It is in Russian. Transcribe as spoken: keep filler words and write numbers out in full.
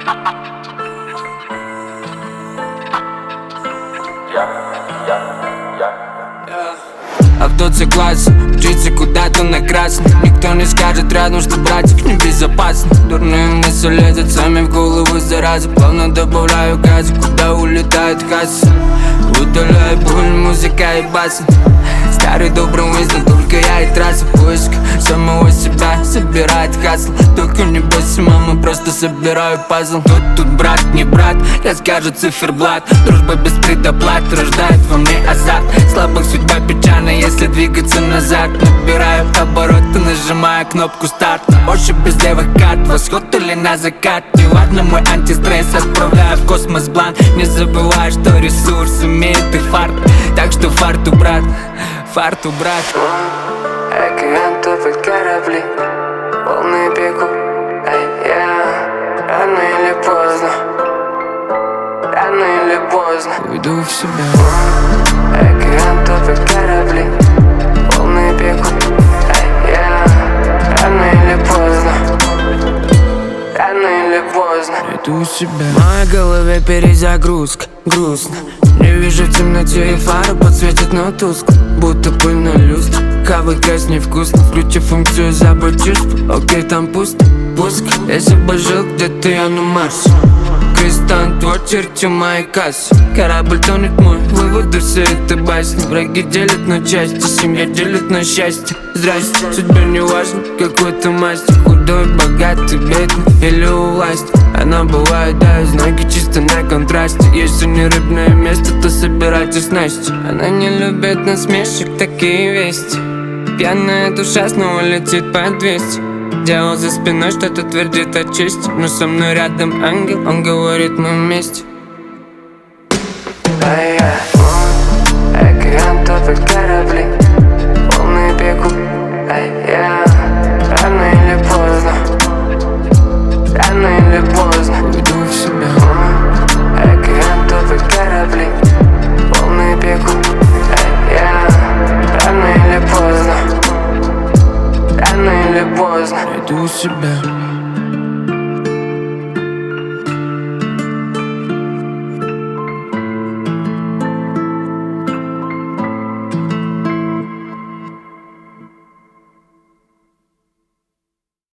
Автоцикласс, мчится куда-то на красный. Никто не скажет рядом, что братик небезопасно. Дурные мысли лезут сами в голову, зараза. Плавно добавляю газа, куда улетает касса. Удаляю боль, музыка и бас. Старый добрый Уинстон, только я и трасса. Поиск самого себя собирает хасл. Только не бойся, мама, просто собираю пазл. Тут, тут брат, не брат, я скажу циферблат. Дружба без предоплат рождает во мне азарт. Слабых судьба печальна, если двигаться назад. Набираю обороты, нажимаю кнопку старт. Больше без левых карт, восход или на закат. Неважно, мой антистресс отправляю в космос бланк. Не забывай, что ресурс имеет и фарт. Так что фарту, брат, фарту, брат. Океантовые корабли, волны бегут, ай, я. Рано или поздно, рано или поздно уйду в себя. Океантовые корабли, волны бегут, ай, я. Рано или поздно, рано или поздно Иду в себя. В моей голове перезагрузка, грустно. Не вижу в темноте и фары подсветят, но тускло. Будто пыль на люстре, кавы грязь невкусно. Включи функцию забыть чувства, окей, там пусто. Пуск, если бы жил где-то я на Марсе. Крестант, вот черти моей кассы. Корабль тонет мой, выводы все это басни. Враги делят на части, семья делит на счастье. Здрасте, судьбе не важно, какой ты мастер. Худой, богатый, бедный или у власти. Она бывает, да, из ноги чисто на контрасте. Если не рыбное место, то собирайте снасти. Она не любит насмешек, такие вести. Пьяная душа снова летит по двести. Дьявол за спиной что-то твердит о чести. Но со мной рядом ангел, он говорит, мы вместе. Ай, я, океантовые корабли, волны бегут, ай, я. Рано или поздно, рано или поздно Уйду в себя. Океантовые корабли, волны бегут, ай, я. Рано или поздно, рано или поздно Иду в себя.